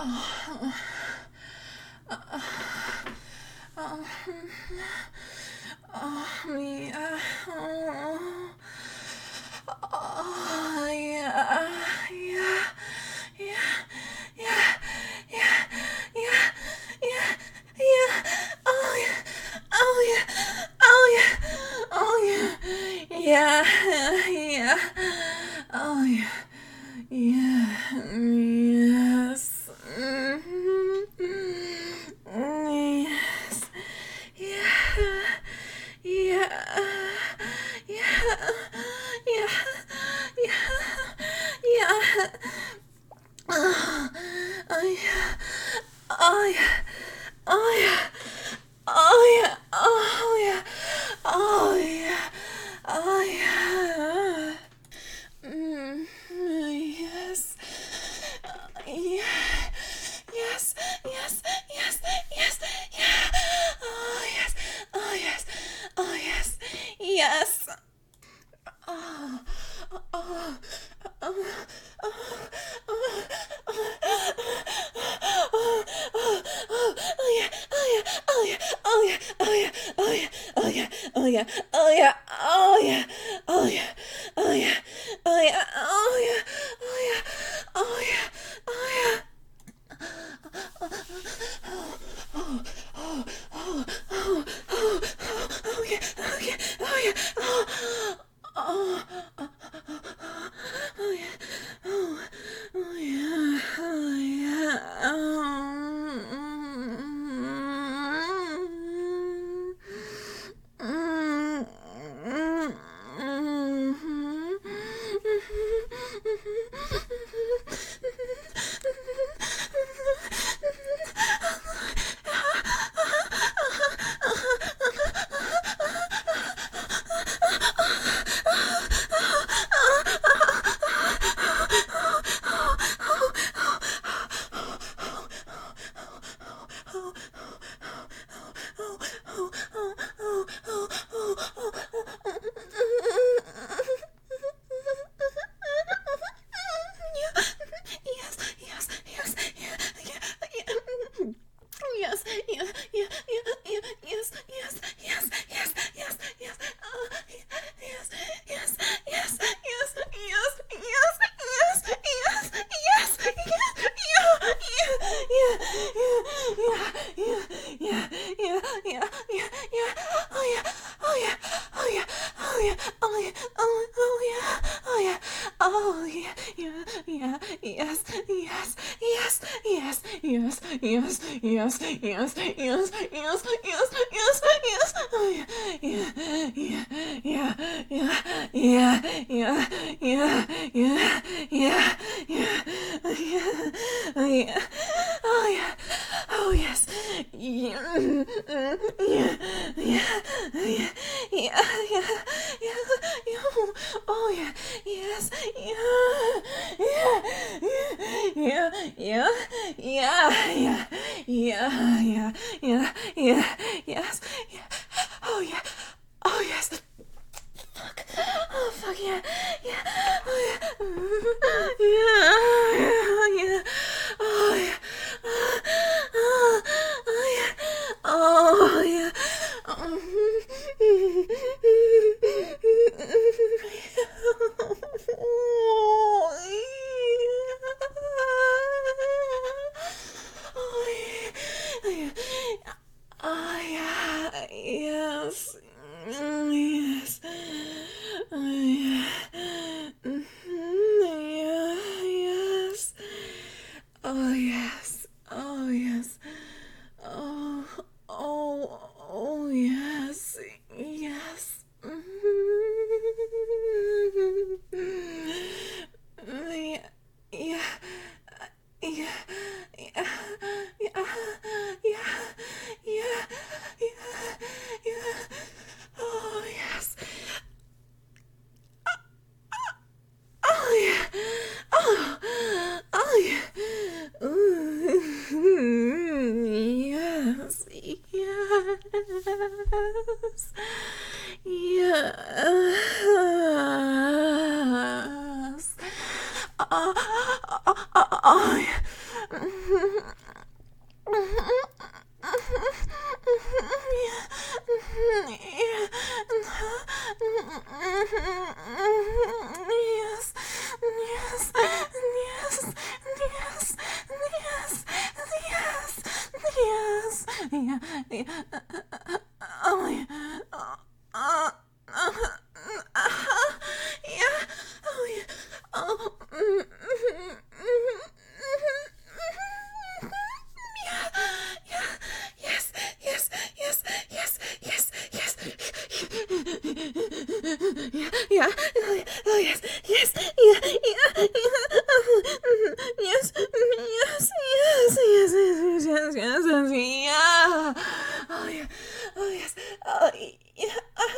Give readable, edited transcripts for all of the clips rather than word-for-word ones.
Yeah. Oh, yeah. Yeah. Yeah. Yeah. Yeah. Yeah. Yeah. Yeah. Oh, yeah. Oh, yeah. Oh, yeah. Oh, yeah. Yeah. Yeah. Oh, yeah. Yeah. Yes. Yes. Yeah. Yeah. Yeah. Yeah. Yeah. Yeah. Oh, yeah. Oh, yeah. Oh, yeah. Oh, yeah. Oh, yeah. Oh, yeah. Oh, yeah. Yes. Yeah. Yes. Yes. Yes. Yes. Yeah. Oh, yes. Oh, yes. Oh, yes. Yes. Oh. Oh. Oh. Oh. Oh yeah, oh yeah, oh yeah, oh yeah, oh yeah, oh yeah, oh yeah, oh yeah, oh yeah, oh yeah, oh yeah, oh yeah, oh yeah, oh yeah, oh yeah, oh yeah, oh yeah. Oh yeah, oh yeah, oh yeah, oh, oh yeah, oh yeah, oh yeah, yes, yes, yes, yeah, yeah, yeah. Yes, yeah, yeah, yeah, yeah, yes, yes, yes, yes, yes, yes, yes, yes, yes, yes, yes, yes, yes, yes, yes, yeah, yeah, yeah, yeah, yeah, yeah, yeah, yeah, yeah, oh yeah, oh yeah, oh yeah, oh yeah, oh yeah, oh yeah, oh yeah, oh yeah, yeah, yeah, yes, yes, yes, yes, yes, yes, yes, yes, yes, yes, yes, yes, yes, oh yeah, yeah, yeah, yeah, yeah, yeah, yeah, yeah, yeah, yeah, yeah, yeah, oh yeah, oh yeah, oh yes, yeah, yeah, yeah, yeah, yeah, yeah, yeah, yeah, oh yeah, yes, yeah, yeah, yeah, yeah, yeah, yeah, yeah, yeah, yeah, yeah, yes, yeah, oh yeah, oh yes, fuck, oh fuck yeah, yeah, oh yeah, yeah, yeah, oh yeah, oh, oh yeah, oh yeah, oh yeah, yes, yes, yeah, yeah, yes, oh yes, oh yes, oh, oh, oh yes, yes. Yeah, yeah, yeah, yeah, yeah, yeah, yeah, yeah. Oh yes. Oh yeah. Oh, oh yeah. Ooh, yeah, yeah, oh, yeah, yeah, oh, yeah, oh, yeah, yeah, yes, yes, yes, yes, yes, yes, yeah, yeah, oh, yes, yes, yeah, yeah, yeah, yes, yes, yes, yes, yes, yes, yes, yes, yeah, oh, yeah, oh, yes, oh, yeah,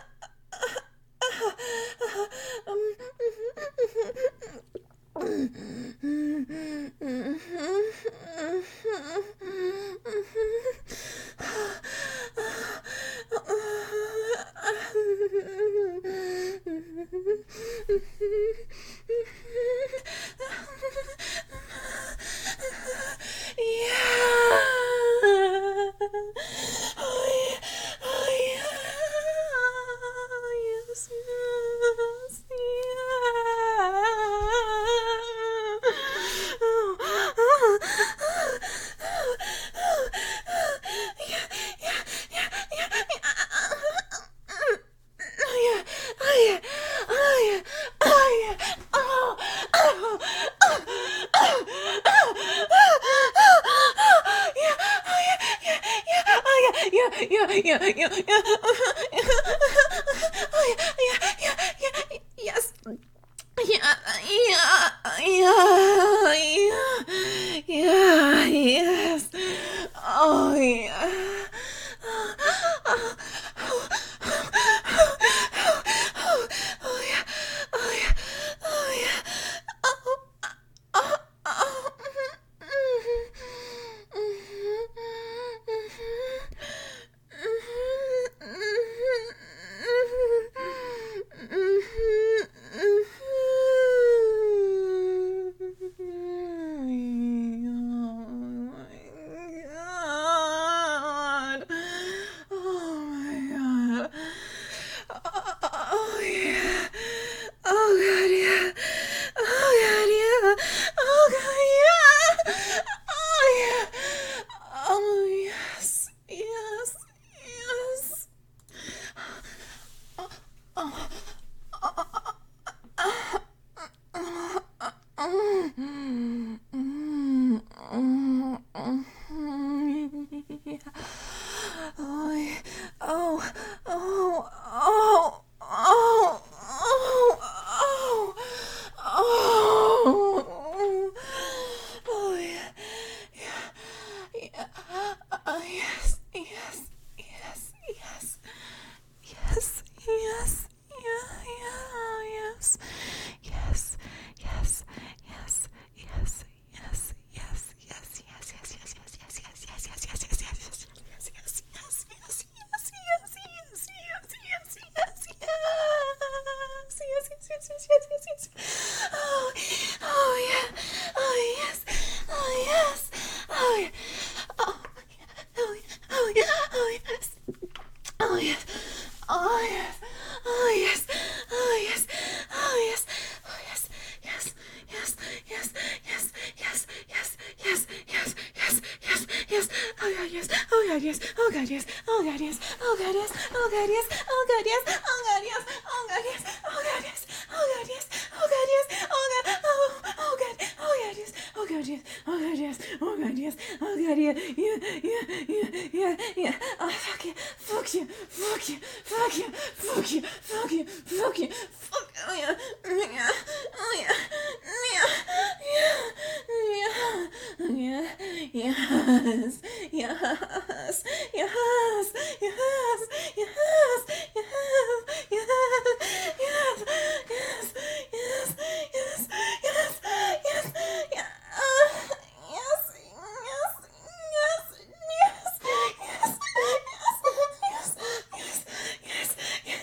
yes. Yeah, yeah, yeah, yeah, yeah, yes. Oh, yeah. Oh, yeah. Oh, yeah. Oh, yeah. Oh my god. Oh yeah. Oh god, yeah. Oh god, yeah. Oh god, yeah. Oh yeah. Oh yes. Yes. Yes. Oh, yeah. Oh, oh, oh, oh, oh, oh, oh, oh, yeah, yeah, yeah, yes, yes, yes, yes, yes, yes, yeah, yeah, yes, yes, yes, yes, yes, yes, yes, yes, yes, yes, yes, yes, yes, yes, yes, yes, yes, yes, yes, oh, oh yeah, oh yes, oh yes, oh yeah, oh yeah, oh yeah, oh yeah, oh yes. Oh yes. Oh yes. Oh yes. Oh yes. Oh yes. Oh yes. Yes. Yes. Yes. Yes. Yes. Yes. Yes. Yes. Yes. Yes. Yes. Oh god yes. Oh god yes. Oh god yes. Oh god yes. Oh god yes. Oh god yes. Oh god yes. Oh god yes. Oh god yes. Oh god yes. Oh god yes. Oh god yes. Oh god. Oh god. Oh god yes. Oh god yes. Oh god yes. Oh god yes. Oh god yeah. Yeah. Yeah. Yeah. Yeah. Yeah. Oh fuck you. Fuck you. Fuck you. Fuck you. Fuck you. Fuck you. Fuck you. Fuck. Oh yeah. Yeah. Oh yeah. Yeah. Yeah. Yeah. Yeah. Yes. Yes. Yes. Yes. Yes. Yes. Yes. Yes. Yes. Yes. Yes. Yes. Yes. Yes. Yeah. Yes. Yes. Yes. Yes. Yes. Yes. Yes. Yes. Yes.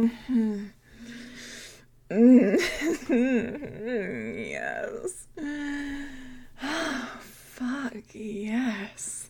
Yes. Oh, fuck, yes.